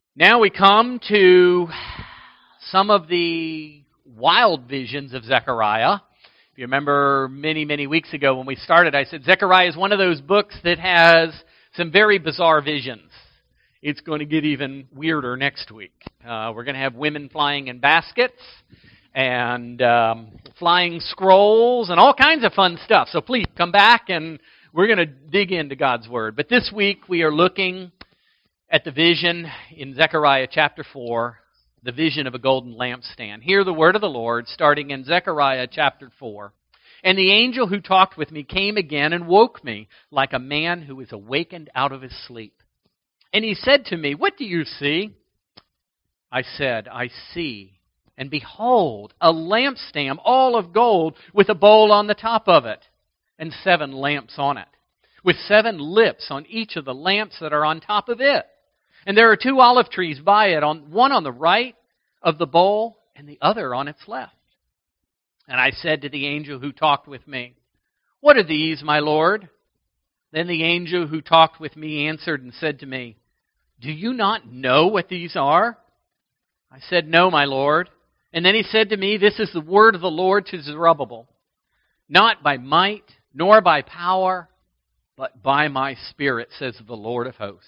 Now we come to some of the wild visions of Zechariah. If you remember many weeks ago when we started, I said Zechariah is one of those books that has some very bizarre visions. It's going to get even weirder next week. We're going to have women flying in baskets and flying scrolls and all kinds of fun stuff. So please come back and we're going to dig into God's Word. But this week we are looking at the vision in Zechariah chapter 4, the vision of a golden lampstand. Hear the word of the Lord, starting in Zechariah chapter 4. And the angel who talked with me came again and woke me like a man who is awakened out of his sleep. And he said to me, "What do you see?" I said, "I see, and behold, a lampstand all of gold with a bowl on the top of it, and 7 lamps on it, with 7 lips on each of the lamps that are on top of it. And there are 2 olive trees by it, one on the right of the bowl and the other on its left." And I said to the angel who talked with me, "What are these, my Lord?" Then the angel who talked with me answered and said to me, "Do you not know what these are?" I said, "No, my Lord." And then he said to me, "This is the word of the Lord to Zerubbabel. Not by might, nor by power, but by my Spirit, says the Lord of hosts.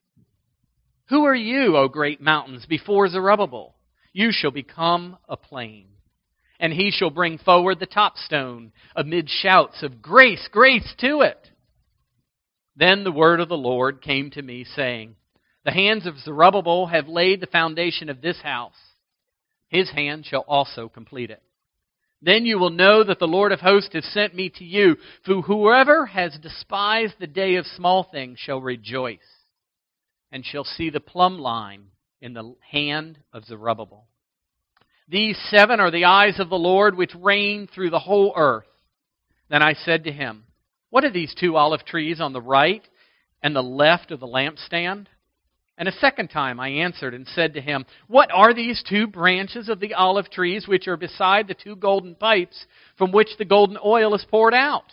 Who are you, O great mountains, before Zerubbabel? You shall become a plain. And he shall bring forward the top stone amid shouts of grace, grace to it." Then the word of the Lord came to me, saying, "The hands of Zerubbabel have laid the foundation of this house. His hand shall also complete it. Then you will know that the Lord of hosts has sent me to you. For whoever has despised the day of small things shall rejoice, and shall see the plumb line in the hand of Zerubbabel. These 7 are the eyes of the Lord which reign through the whole earth." Then I said to him, "What are these 2 olive trees on the right and the left of the lampstand?" And a second time I answered and said to him, "What are these 2 branches of the olive trees which are beside the 2 golden pipes from which the golden oil is poured out?"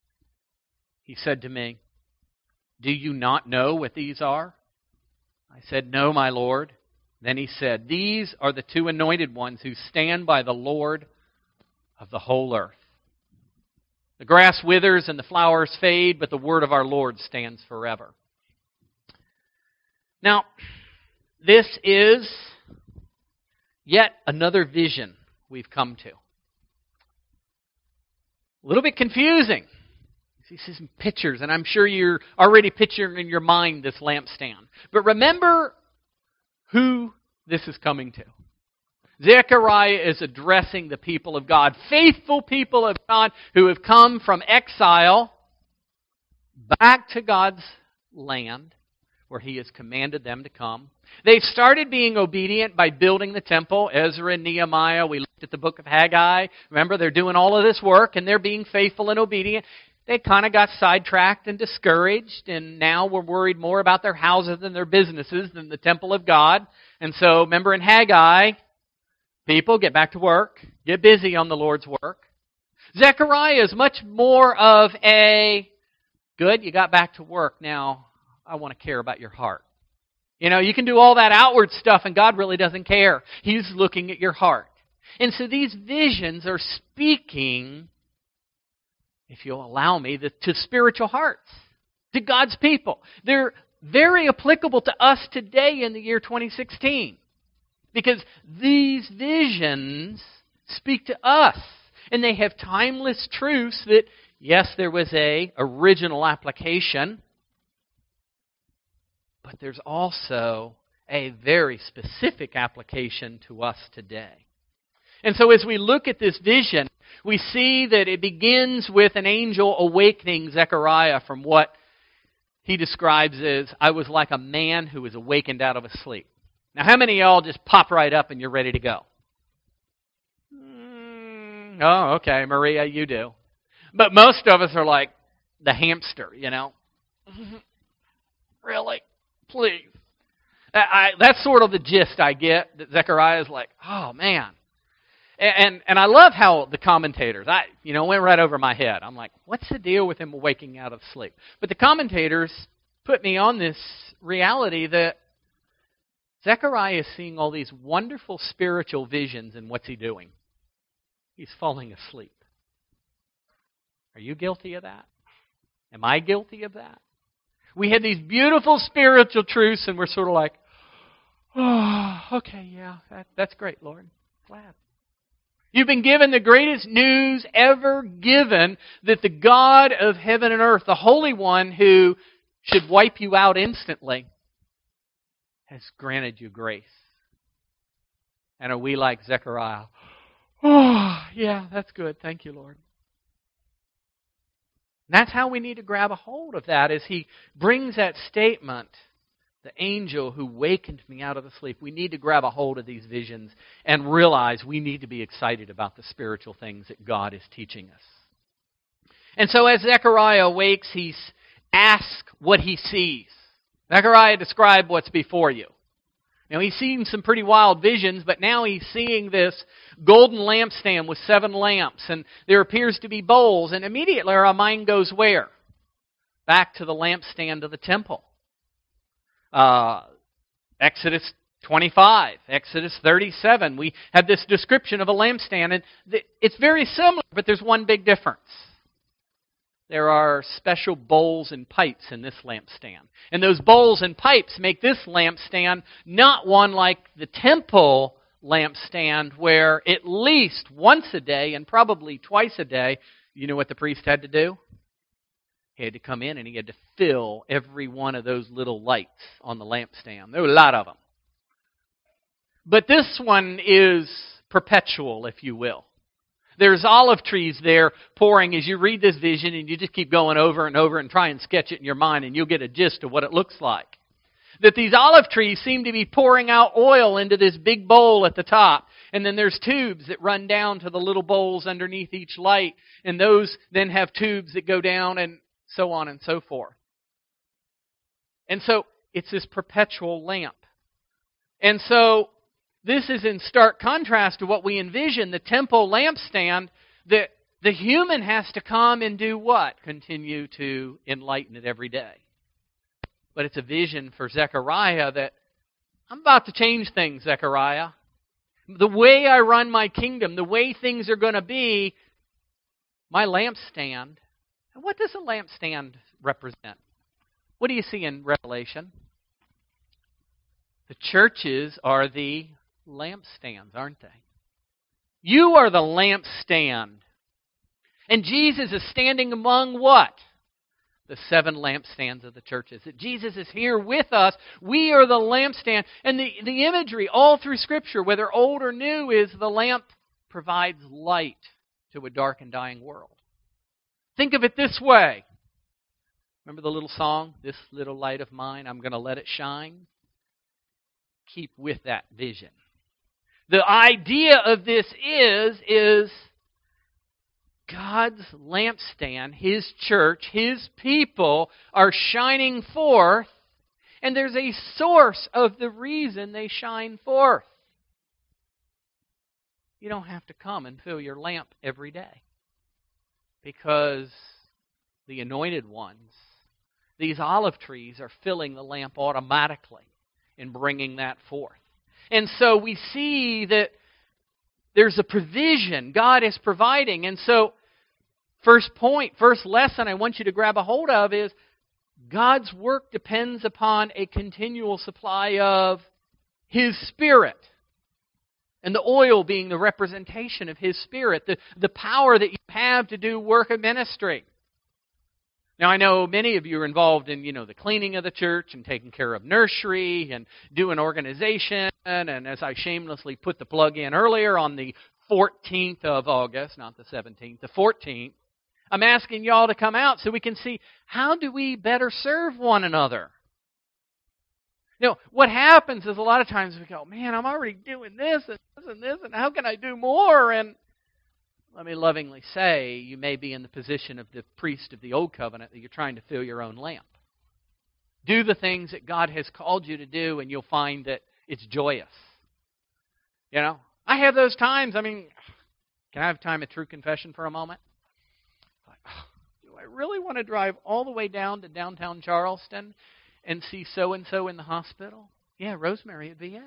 He said to me, "Do you not know what these are?" I said, "No, my Lord." Then he said, "These are the 2 anointed ones who stand by the Lord of the whole earth. The grass withers and the flowers fade, but the word of our Lord stands forever." Now, this is yet another vision we've come to. A little bit confusing. You see some pictures, and I'm sure you're already picturing in your mind this lampstand. But remember who this is coming to. Zechariah is addressing the people of God, faithful people of God who have come from exile back to God's land, where He has commanded them to come. They've started being obedient by building the temple. Ezra and Nehemiah, we looked at the book of Haggai. Remember, they're doing all of this work, and they're being faithful and obedient. They kind of got sidetracked and discouraged, and now we're worried more about their houses and their businesses than the temple of God. And so, remember in Haggai, people, get back to work. Get busy on the Lord's work. Zechariah is much more of a, good, you got back to work, now I want to care about your heart. You know, you can do all that outward stuff and God really doesn't care. He's looking at your heart. And so these visions are speaking, if you'll allow me, to spiritual hearts, to God's people. They're very applicable to us today in the year 2016. Because these visions speak to us. And they have timeless truths that, yes, there was a original application, but there's also a very specific application to us today. And so as we look at this vision, we see that it begins with an angel awakening Zechariah from what he describes as, "I was like a man who was awakened out of a sleep." Now, how many of y'all just pop right up and you're ready to go? Oh, okay, Maria, you do. But most of us are like the hamster, you know. Really? Please. That's sort of the gist I get, that Zechariah is like, oh, man. And I love how the commentators, went right over my head. I'm like, what's the deal with him waking out of sleep? But the commentators put me on this reality that Zechariah is seeing all these wonderful spiritual visions, and what's he doing? He's falling asleep. Are you guilty of that? Am I guilty of that? We had these beautiful spiritual truths, and we're sort of like, oh, okay, yeah, that's great, Lord. Glad. You've been given the greatest news ever given, that the God of heaven and earth, the Holy One who should wipe you out instantly, has granted you grace. And are we like Zechariah? Oh, yeah, that's good. Thank you, Lord. And that's how we need to grab a hold of that, as he brings that statement, the angel who wakened me out of the sleep. We need to grab a hold of these visions and realize we need to be excited about the spiritual things that God is teaching us. And so as Zechariah awakes, he's asked what he sees. Zechariah described what's before you. Now, he's seen some pretty wild visions, but now he's seeing this golden lampstand with 7 lamps, and there appears to be bowls, and immediately our mind goes where? Back to the lampstand of the temple. Exodus 25, Exodus 37, we have this description of a lampstand, and it's very similar, but there's one big difference. There are special bowls and pipes in this lampstand. And those bowls and pipes make this lampstand not one like the temple lampstand, where at least once a day and probably twice a day, you know what the priest had to do? He had to come in and he had to fill every one of those little lights on the lampstand. There were a lot of them. But this one is perpetual, if you will. There's olive trees there pouring as you read this vision, and you just keep going over and over and try and sketch it in your mind, and you'll get a gist of what it looks like. That these olive trees seem to be pouring out oil into this big bowl at the top. And then there's tubes that run down to the little bowls underneath each light. And those then have tubes that go down, and so on and so forth. And so it's this perpetual lamp. And so this is in stark contrast to what we envision, the temple lampstand, that the human has to come and do what? Continue to enlighten it every day. But it's a vision for Zechariah that I'm about to change things, Zechariah. The way I run my kingdom, the way things are going to be, my lampstand. And what does a lampstand represent? What do you see in Revelation? The churches are the lampstands, aren't they? You are the lampstand. And Jesus is standing among what? The 7 lampstands of the churches. That Jesus is here with us. We are the lampstand. And the imagery all through Scripture, whether old or new, is the lamp provides light to a dark and dying world. Think of it this way. Remember the little song, "This little light of mine, I'm going to let it shine"? Keep with that vision. The idea of this is God's lampstand, His church, His people are shining forth, and there's a source of the reason they shine forth. You don't have to come and fill your lamp every day, because the anointed ones, these olive trees, are filling the lamp automatically and bringing that forth. And so we see that there's a provision God is providing. And so, first point, first lesson I want you to grab a hold of is God's work depends upon a continual supply of His Spirit. And the oil being the representation of His Spirit, the power that you have to do work of ministry. Now, I know many of you are involved in, the cleaning of the church and taking care of nursery and doing organization. And as I shamelessly put the plug in earlier, on the 14th of August, not the 17th, the 14th, I'm asking y'all to come out so we can see, how do we better serve one another? What happens is a lot of times we go, man, I'm already doing this and this and this, and how can I do more? And let me lovingly say, you may be in the position of the priest of the Old Covenant, that you're trying to fill your own lamp. Do the things that God has called you to do, and you'll find that it's joyous. I have those times. Can I have time of true confession for a moment? Do I really want to drive all the way down to downtown Charleston and see so-and-so in the hospital? Yeah, Rosemary at VA.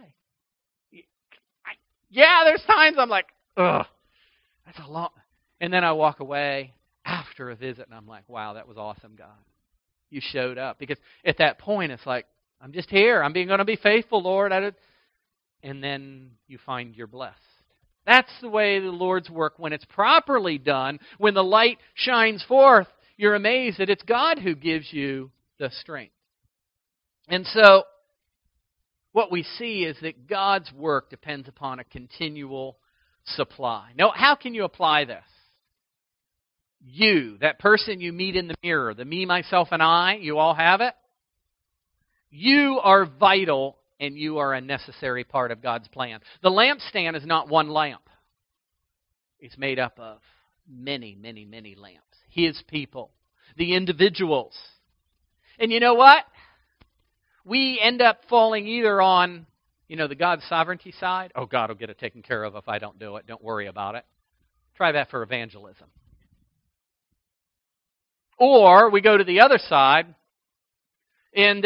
Yeah, there's times I'm like, ugh, that's a lot. And then I walk away after a visit, and I'm like, wow, that was awesome, God. You showed up. Because at that point, it's like, I'm just here. I'm going to be faithful, Lord. And then you find you're blessed. That's the way the Lord's work when it's properly done. When the light shines forth, you're amazed that it's God who gives you the strength. And so, what we see is that God's work depends upon a continual supply. Now, how can you apply this? You, that person you meet in the mirror, the me, myself, and I, you all have it. You are vital and you are a necessary part of God's plan. The lampstand is not one lamp. It's made up of many, many, many lamps. His people, the individuals. And you know what? We end up falling either on, the God's sovereignty side. Oh, God will get it taken care of if I don't do it. Don't worry about it. Try that for evangelism. Or we go to the other side and,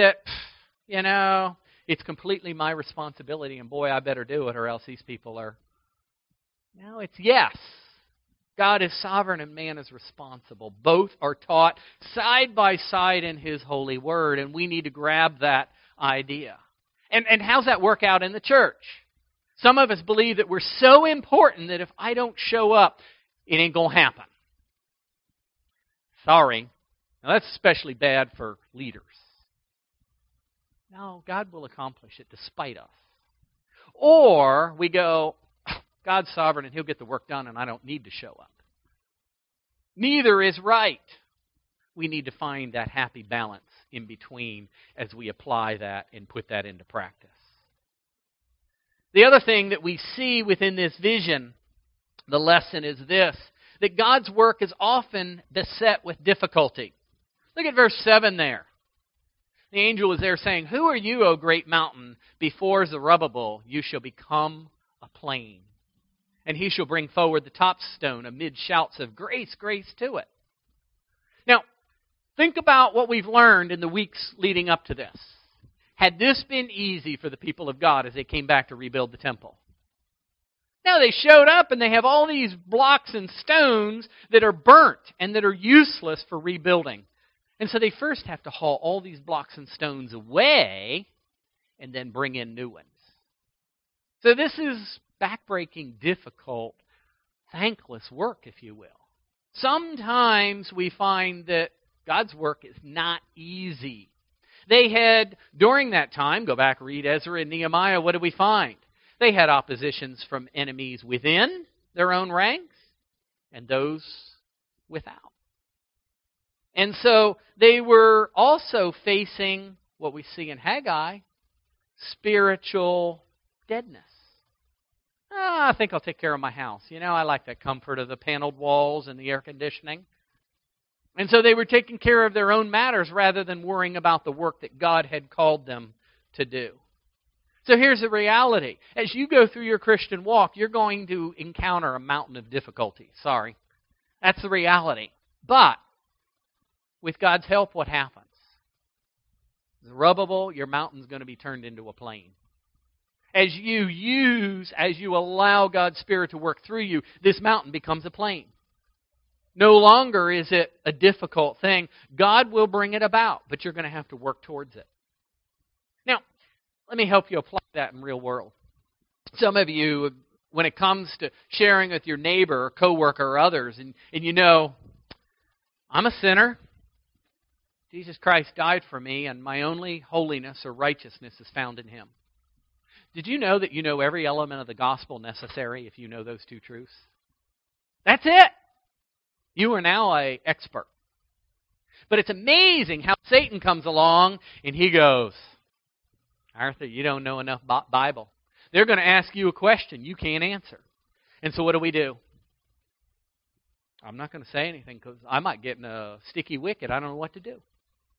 it's completely my responsibility and boy, I better do it or else these people are. No, it's yes. God is sovereign and man is responsible. Both are taught side by side in His holy word, and we need to grab that idea. And how's that work out in the church? Some of us believe that we're so important that if I don't show up, it ain't going to happen. Sorry. Now that's especially bad for leaders. No, God will accomplish it despite us. Or we go, God's sovereign and He'll get the work done and I don't need to show up. Neither is right. We need to find that happy balance in between as we apply that and put that into practice. The other thing that we see within this vision, the lesson is this, that God's work is often beset with difficulty. Look at verse 7 there. The angel was there saying, "Who are you, O great mountain? Before Zerubbabel you shall become a plain. And he shall bring forward the top stone amid shouts of grace, grace to it." Now, think about what we've learned in the weeks leading up to this. Had this been easy for the people of God as they came back to rebuild the temple? Now they showed up and they have all these blocks and stones that are burnt and that are useless for rebuilding. And so they first have to haul all these blocks and stones away and then bring in new ones. So this is backbreaking, difficult, thankless work, if you will. Sometimes we find that God's work is not easy. They had, during that time, go back, read Ezra and Nehemiah, what do we find? They had oppositions from enemies within their own ranks and those without. And so they were also facing what we see in Haggai, spiritual deadness. I think I'll take care of my house. I like that comfort of the paneled walls and the air conditioning. And so they were taking care of their own matters rather than worrying about the work that God had called them to do. So here's the reality. As you go through your Christian walk, you're going to encounter a mountain of difficulty. Sorry. That's the reality. But with God's help, what happens? Zerubbabel, your mountain's going to be turned into a plain. As you allow God's Spirit to work through you, this mountain becomes a plain. No longer is it a difficult thing. God will bring it about, but you're going to have to work towards it. Now, let me help you apply that in real world. Some of you, when it comes to sharing with your neighbor or coworker or others, and I'm a sinner. Jesus Christ died for me, and my only holiness or righteousness is found in Him. Did you know that you know every element of the gospel necessary if you know those two truths? That's it. You are now an expert. But it's amazing how Satan comes along and he goes, "Arthur, you don't know enough Bible. They're going to ask you a question you can't answer." And so what do? I'm not going to say anything because I might get in a sticky wicket. I don't know what to do.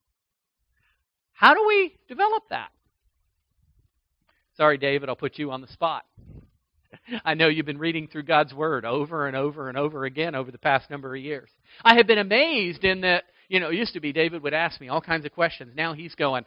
How do we develop that? Sorry, David, I'll put you on the spot. I know you've been reading through God's Word over and over and over again over the past number of years. I have been amazed in that, it used to be David would ask me all kinds of questions. Now he's going,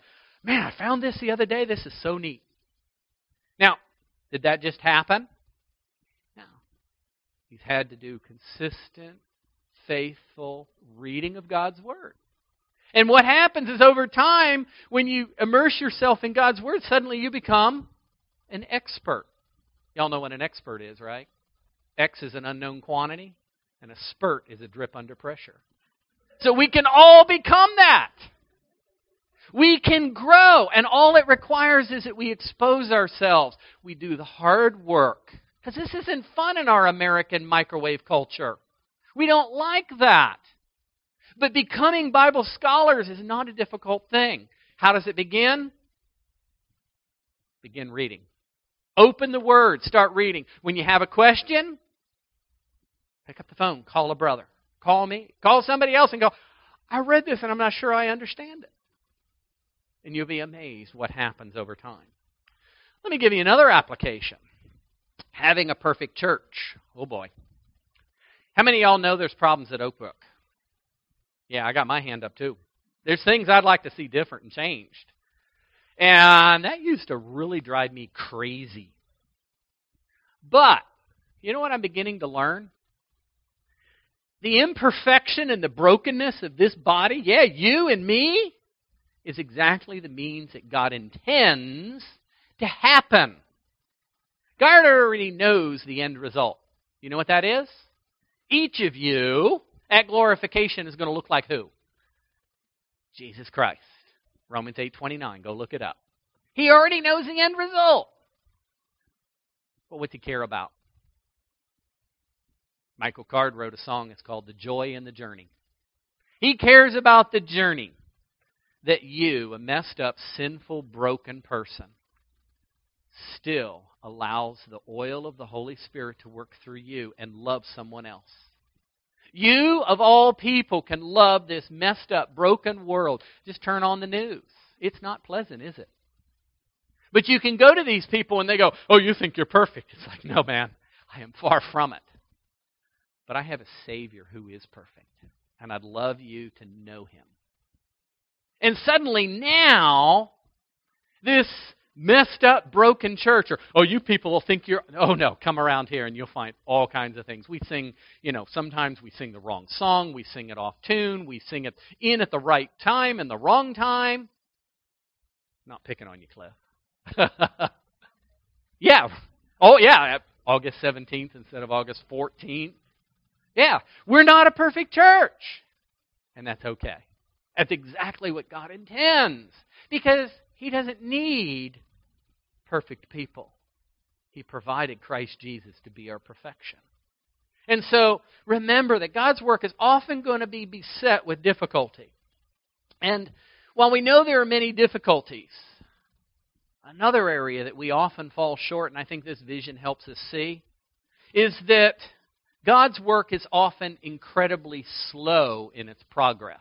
Man, I found this the other day. This is so neat. Now, did that just happen? No. He's had to do consistent, faithful reading of God's Word. And what happens is over time, when you immerse yourself in God's Word, suddenly you become an expert. Y'all know what an expert is, right? X is an unknown quantity, and a spurt is a drip under pressure. So we can all become that. We can grow, and all it requires is that we expose ourselves. We do the hard work. Because this isn't fun in our American microwave culture. We don't like that. But becoming Bible scholars is not a difficult thing. How does it begin? Begin reading. Open the Word, start reading. When you have a question, pick up the phone, call a brother, call me, call somebody else and go, I read this and I'm not sure I understand it. And you'll be amazed what happens over time. Let me give you another application. Having a perfect church. Oh boy. How many of y'all know there's problems at Oak Brook? Yeah, I got my hand up too. There's things I'd like to see different and changed. And that used to really drive me crazy. But, you know what I'm beginning to learn? The imperfection and the brokenness of this body, yeah, you and me, is exactly the means that God intends to happen. God already knows the end result. You know what that is? Each of you at glorification is going to look like who? Jesus Christ. Romans 8:29. Go look it up. He already knows the end result. But what's he care about? Michael Card wrote a song. It's called The Joy in the Journey. He cares about the journey that you, a messed up, sinful, broken person, still allows the oil of the Holy Spirit to work through you and love someone else. You, of all people, can love this messed up, broken world. Just turn on the news. It's not pleasant, is it? But you can go to these people and they go, oh, you think you're perfect. It's like, no, man, I am far from it. But I have a Savior who is perfect. And I'd love you to know Him. And suddenly now, this messed up, broken church, or, oh, you people will think you're, oh no, come around here and you'll find all kinds of things. We sing, sometimes we sing the wrong song, we sing it off tune, we sing it in at the right time and the wrong time. Not picking on you, Cliff. Yeah. Oh, yeah, August 17th instead of August 14th. Yeah, we're not a perfect church. And that's okay. That's exactly what God intends. Because He doesn't need perfect people. He provided Christ Jesus to be our perfection. And so, remember that God's work is often going to be beset with difficulty. And while we know there are many difficulties, another area that we often fall short, and I think this vision helps us see, is that God's work is often incredibly slow in its progress.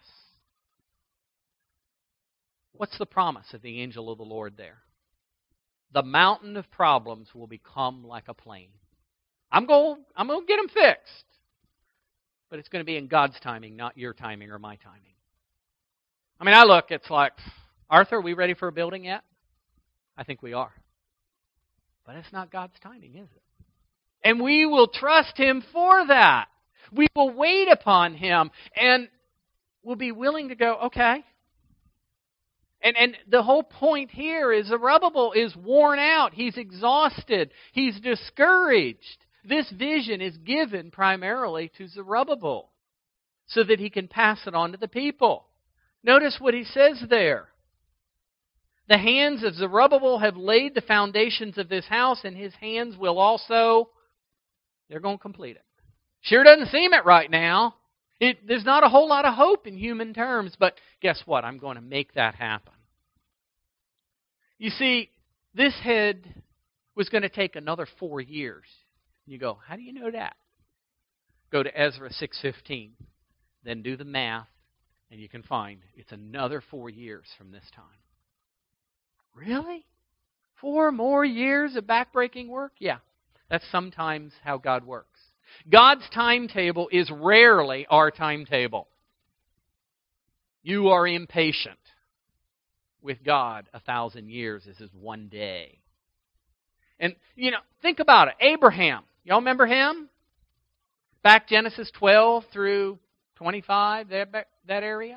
What's the promise of the angel of the Lord there? The mountain of problems will become like a plain. I'm going to get them fixed. But it's going to be in God's timing, not your timing or my timing. I mean, I look, it's like, Arthur, are we ready for a building yet? I think we are. But it's not God's timing, is it? And we will trust Him for that. We will wait upon Him and we'll be willing to go, okay. And the whole point here is Zerubbabel is worn out. He's exhausted. He's discouraged. This vision is given primarily to Zerubbabel so that he can pass it on to the people. Notice what he says there. The hands of Zerubbabel have laid the foundations of this house, and his hands will also, they're going to complete it. Sure doesn't seem it right now. There's not a whole lot of hope in human terms, but guess what? I'm going to make that happen. You see, this head was going to take another 4 years. You go, how do you know that? Go to Ezra 6:15, then do the math, and you can find it's another 4 years from this time. Really? 4 more years of backbreaking work? Yeah, that's sometimes how God works. God's timetable is rarely our timetable. You are impatient. with God 1,000 years is as one day. And, think about it. Abraham, y'all remember him? Back Genesis 12 through 25, that area.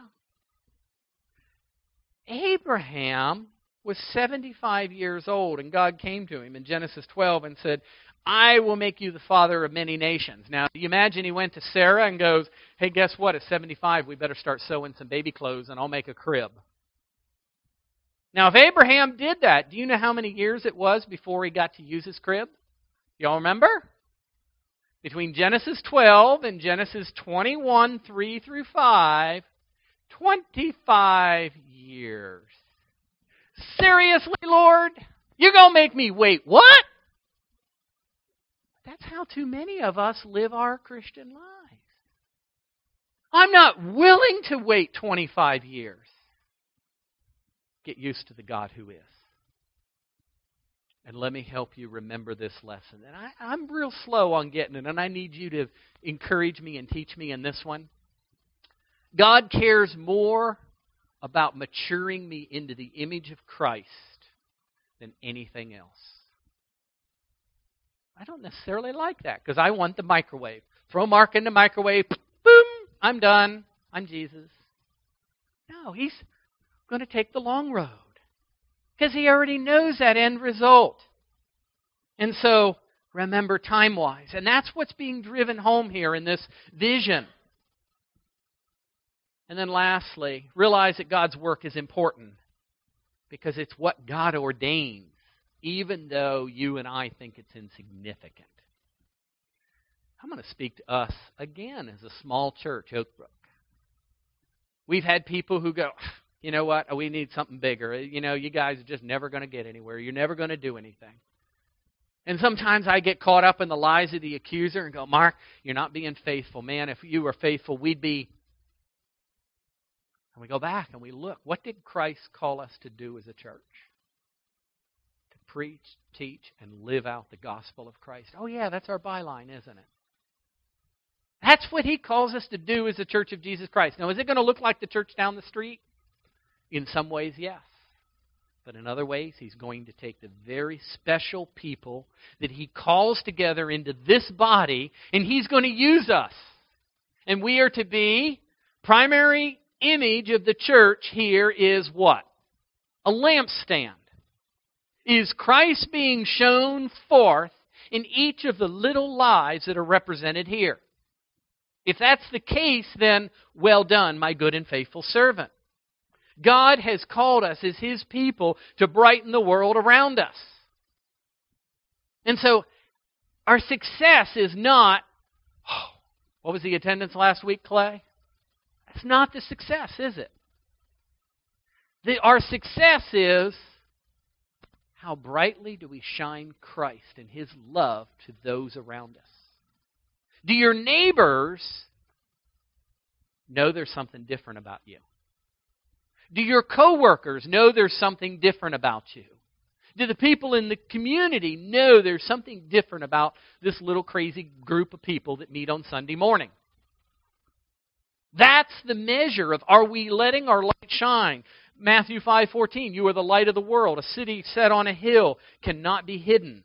Abraham was 75 years old, and God came to him in Genesis 12 and said, I will make you the father of many nations. Now, you imagine he went to Sarah and goes, hey, guess what? At 75, we better start sewing some baby clothes, and I'll make a crib. Now, if Abraham did that, do you know how many years it was before he got to use his crib? Y'all remember? Between Genesis 12 and Genesis 21, 3 through 5, 25 years. Seriously, Lord? You're going to make me wait what? That's how too many of us live our Christian lives. I'm not willing to wait 25 years. Get used to the God who is. And let me help you remember this lesson. And I'm real slow on getting it, and I need you to encourage me and teach me in this one. God cares more about maturing me into the image of Christ than anything else. I don't necessarily like that because I want the microwave. Throw Mark in the microwave, boom, I'm done. I'm Jesus. No, He's going to take the long road because He already knows that end result. And so, remember time-wise. And that's what's being driven home here in this vision. And then lastly, realize that God's work is important because it's what God ordains, even though you and I think it's insignificant. I'm going to speak to us again as a small church, Oakbrook. We've had people who go, you know what, we need something bigger. You guys are just never going to get anywhere. You're never going to do anything. And sometimes I get caught up in the lies of the accuser and go, Mark, you're not being faithful. Man, if you were faithful, we'd be... And we go back and we look. What did Christ call us to do as a church? To preach, teach, and live out the gospel of Christ. Oh yeah, that's our byline, isn't it? That's what He calls us to do as the Church of Jesus Christ. Now, is it going to look like the church down the street? In some ways, yes. But in other ways, He's going to take the very special people that He calls together into this body, and He's going to use us. And we are to be, primary image of the church here is what? A lampstand. Is Christ being shown forth in each of the little lives that are represented here? If that's the case, then well done, my good and faithful servant. God has called us as His people to brighten the world around us. And so, our success is not, what was the attendance last week, Clay? That's not the success, is it? Our success is, how brightly do we shine Christ and His love to those around us? Do your neighbors know there's something different about you? Do your coworkers know there's something different about you? Do the people in the community know there's something different about this little crazy group of people that meet on Sunday morning? That's the measure of, are we letting our light shine? Matthew 5:14, you are the light of the world. A city set on a hill cannot be hidden.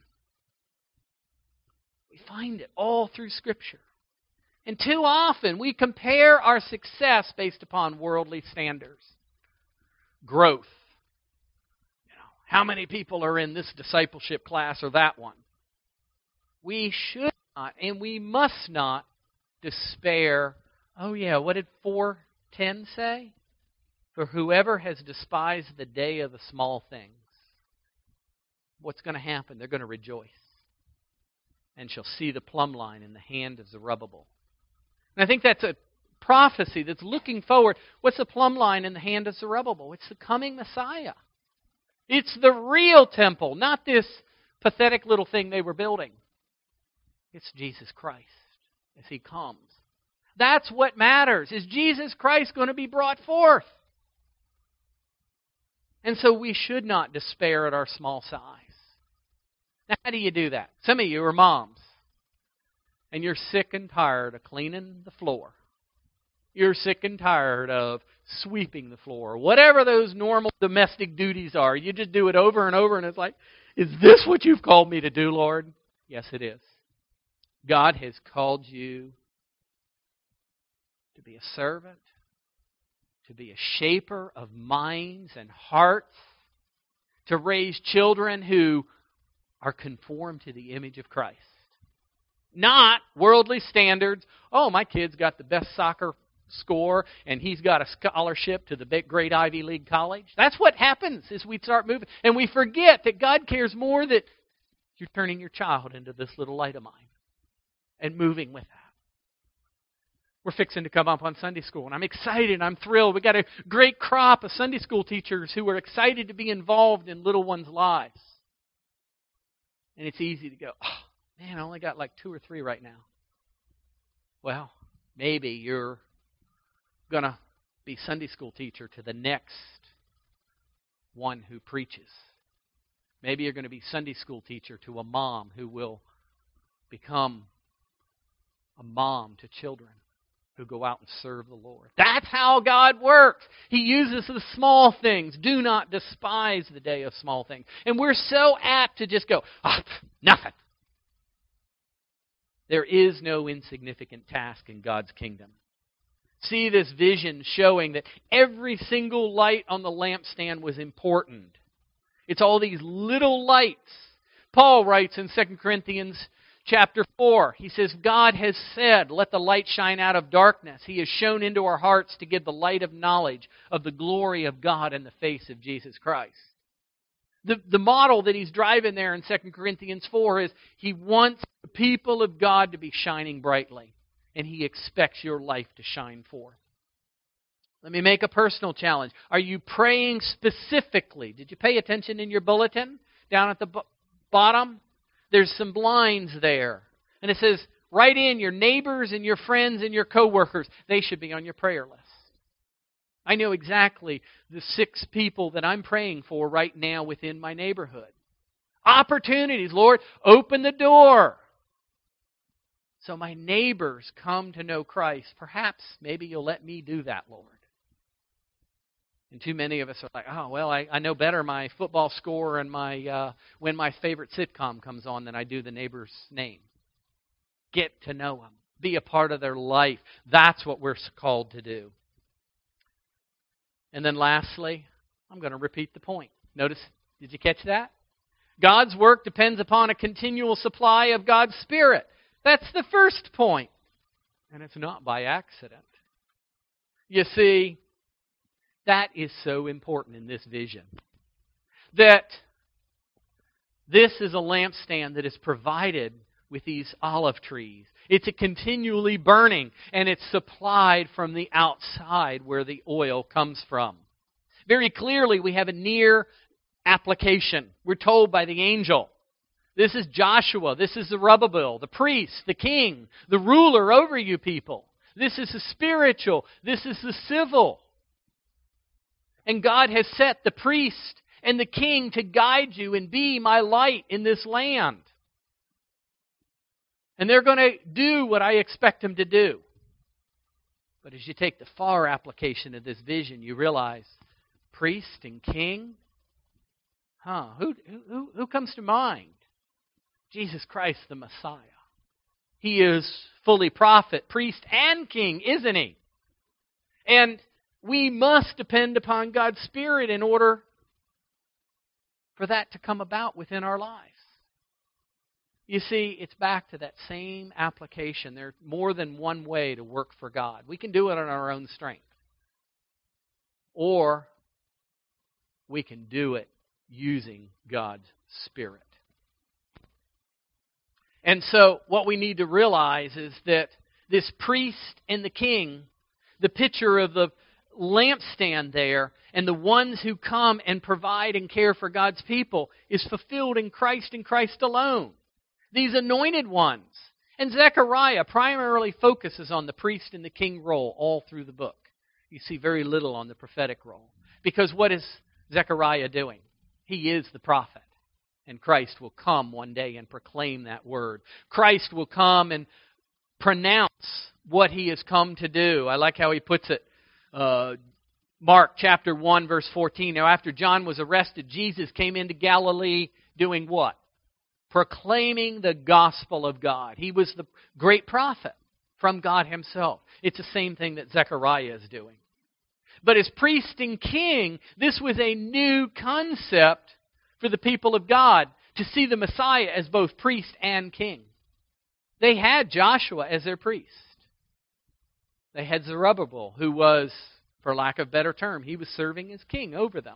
We find it all through Scripture. And too often we compare our success based upon worldly standards. Growth. How many people are in this discipleship class or that one? We should not and we must not despair. Oh yeah, what did 4:10 say? For whoever has despised the day of the small things, what's going to happen? They're going to rejoice and shall see the plumb line in the hand of Zerubbabel. And I think that's a prophecy that's looking forward. What's the plumb line in the hand of Zerubbabel? It's the coming Messiah. It's the real temple, not this pathetic little thing they were building. It's Jesus Christ as He comes. That's what matters. Is Jesus Christ going to be brought forth? And so we should not despair at our small size. Now, how do you do that? Some of you are moms, and you're sick and tired of cleaning the floor. You're sick and tired of sweeping the floor, whatever those normal domestic duties are. You just do it over and over, and it's like, is this what you've called me to do, Lord? Yes, it is. God has called you to be a servant, to be a shaper of minds and hearts, to raise children who are conformed to the image of Christ. Not worldly standards. Oh, my kid's got the best soccer score and he's got a scholarship to the great Ivy League college. That's what happens as we start moving. And we forget that God cares more that you're turning your child into this little light of mine and moving with that. We're fixing to come up on Sunday school, and I'm excited. I'm thrilled. We've got a great crop of Sunday school teachers who are excited to be involved in little ones' lives. And it's easy to go, oh, man, I only got like 2 or 3 right now. Well, maybe you're going to be Sunday school teacher to the next one who preaches. Maybe you're going to be Sunday school teacher to a mom who will become a mom to children who go out and serve the Lord. That's how God works. He uses the small things. Do not despise the day of small things. And we're so apt to just go, nothing. There is no insignificant task in God's kingdom. See this vision showing that every single light on the lampstand was important. It's all these little lights. Paul writes in 2 Corinthians Chapter 4, he says, God has said, let the light shine out of darkness. He has shown into our hearts to give the light of knowledge of the glory of God in the face of Jesus Christ. The model that he's driving there in 2 Corinthians 4 is he wants the people of God to be shining brightly, and he expects your life to shine forth. Let me make a personal challenge. Are you praying specifically? Did you pay attention in your bulletin down at the bottom? There's some blinds there. And it says, write in your neighbors and your friends and your coworkers. They should be on your prayer list. I know exactly the 6 people that I'm praying for right now within my neighborhood. Opportunities, Lord, open the door. So my neighbors come to know Christ. Perhaps, maybe you'll let me do that, Lord. And too many of us are like, oh, well, I know better my football score and my when my favorite sitcom comes on than I do the neighbor's name. Get to know them. Be a part of their life. That's what we're called to do. And then lastly, I'm going to repeat the point. Notice, did you catch that? God's work depends upon a continual supply of God's Spirit. That's the first point. And it's not by accident. You see, that is so important in this vision. That this is a lampstand that is provided with these olive trees. It's a continually burning, and it's supplied from the outside where the oil comes from. Very clearly, we have a near application. We're told by the angel. This is Joshua. This is Zerubbabel, the priest, the king, the ruler over you people. This is the spiritual. This is the civil. And God has set the priest and the king to guide you and be my light in this land. And they're going to do what I expect them to do. But as you take the far application of this vision, you realize, priest and king? Who comes to mind? Jesus Christ, the Messiah. He is fully prophet, priest, and king, isn't he? And we must depend upon God's Spirit in order for that to come about within our lives. You see, it's back to that same application. There's more than one way to work for God. We can do it on our own strength. Or we can do it using God's Spirit. And so what we need to realize is that this priest and the king, the picture of the lampstand there, and the ones who come and provide and care for God's people is fulfilled in Christ and Christ alone. These anointed ones. And Zechariah primarily focuses on the priest and the king role all through the book. You see very little on the prophetic role. Because what is Zechariah doing? He is the prophet. And Christ will come one day and proclaim that word. Christ will come and pronounce what he has come to do. I like how he puts it. Mark chapter 1, verse 14. Now after John was arrested, Jesus came into Galilee doing what? Proclaiming the gospel of God. He was the great prophet from God himself. It's the same thing that Zechariah is doing. But as priest and king, this was a new concept for the people of God, to see the Messiah as both priest and king. They had Joshua as their priest. They had Zerubbabel, who was, for lack of a better term, he was serving as king over them.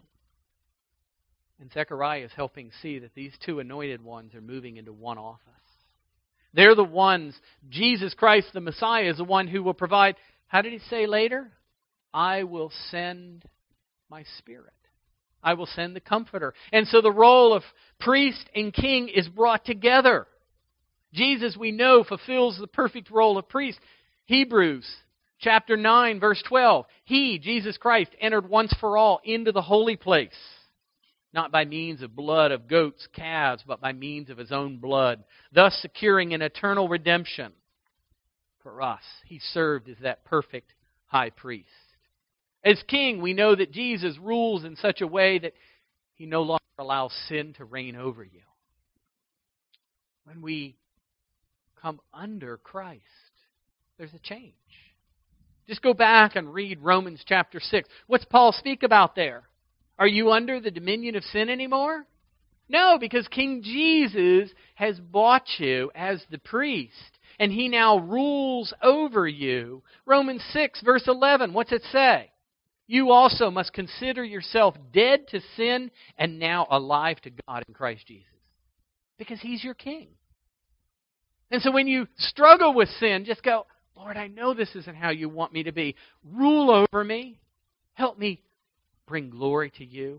And Zechariah is helping see that these two anointed ones are moving into one office. They're the ones, Jesus Christ, the Messiah, is the one who will provide, how did he say later? I will send my Spirit. I will send the Comforter. And so the role of priest and king is brought together. Jesus, we know, fulfills the perfect role of priest. Hebrews chapter 9, verse 12. He, Jesus Christ, entered once for all into the holy place, not by means of blood of goats, calves, but by means of his own blood, thus securing an eternal redemption for us. He served as that perfect high priest. As king, we know that Jesus rules in such a way that he no longer allows sin to reign over you. When we come under Christ, there's a change. Just go back and read Romans chapter 6. What's Paul speak about there? Are you under the dominion of sin anymore? No, because King Jesus has bought you as the priest, and he now rules over you. Romans 6, verse 11, what's it say? You also must consider yourself dead to sin and now alive to God in Christ Jesus. Because he's your king. And so when you struggle with sin, just go, Lord, I know this isn't how you want me to be. Rule over me. Help me bring glory to you.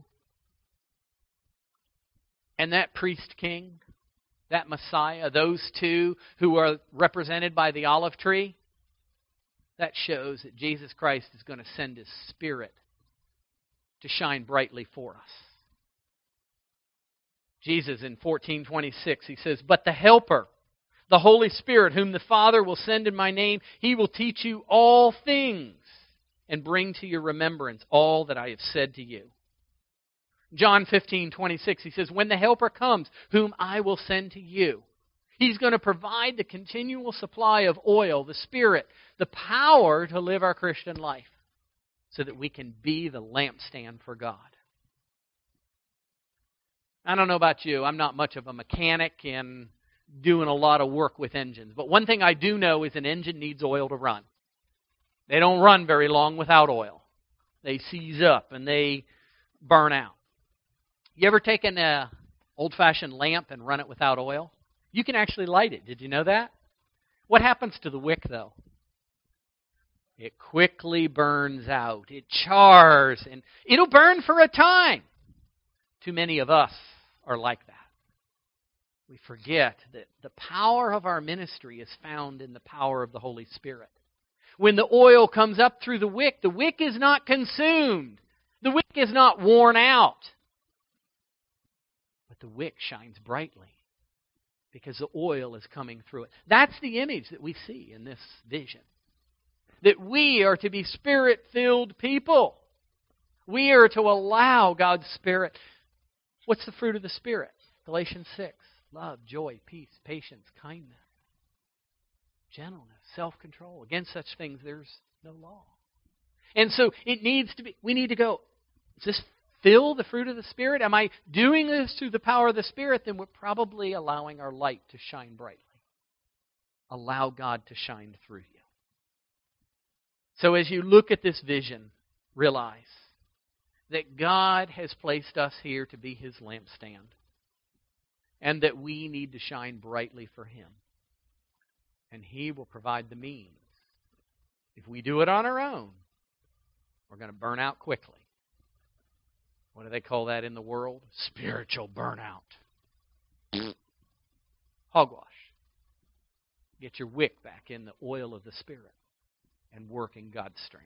And that priest king, that Messiah, those two who are represented by the olive tree, that shows that Jesus Christ is going to send his Spirit to shine brightly for us. Jesus in 14:26, he says, but the Helper, the Holy Spirit, whom the Father will send in my name, he will teach you all things and bring to your remembrance all that I have said to you. John 15:26, he says, when the Helper comes, whom I will send to you, he's going to provide the continual supply of oil, the Spirit, the power to live our Christian life so that we can be the lampstand for God. I don't know about you. I'm not much of a mechanic and doing a lot of work with engines. But one thing I do know is an engine needs oil to run. They don't run very long without oil. They seize up and they burn out. You ever taken an old-fashioned lamp and run it without oil? You can actually light it. Did you know that? What happens to the wick, though? It quickly burns out. It chars, and it'll burn for a time. Too many of us are like that. We forget that the power of our ministry is found in the power of the Holy Spirit. When the oil comes up through the wick is not consumed. The wick is not worn out. But the wick shines brightly because the oil is coming through it. That's the image that we see in this vision. That we are to be Spirit-filled people. We are to allow God's Spirit. What's the fruit of the Spirit? Galatians 6. Love, joy, peace, patience, kindness, gentleness, self-control. Against such things there's no law. And so it needs to be, we need to go, is this fill the fruit of the Spirit? Am I doing this through the power of the Spirit? Then we're probably allowing our light to shine brightly. Allow God to shine through you. So as you look at this vision, realize that God has placed us here to be His lampstand. And that we need to shine brightly for Him. And He will provide the means. If we do it on our own, we're going to burn out quickly. What do they call that in the world? Spiritual burnout. Hogwash. Get your wick back in the oil of the Spirit and work in God's strength.